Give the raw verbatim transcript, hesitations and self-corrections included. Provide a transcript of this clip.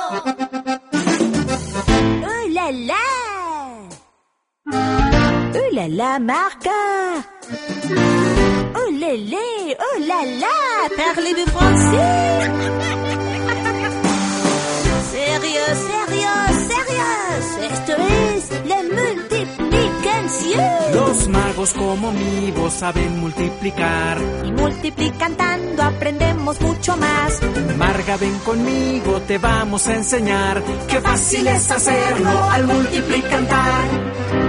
Oh là là! Oh là là, Marca! Oh là là! Oh là là! Parlez-vous français? Sérieux, sérieux, sérieux. Esto es la multiplicación. Los magos como mi voz saben multiplicar. Y multiplicando aprendemos mucho más. Marga, ven conmigo, te vamos a enseñar. Qué fácil es hacerlo al multiplicar.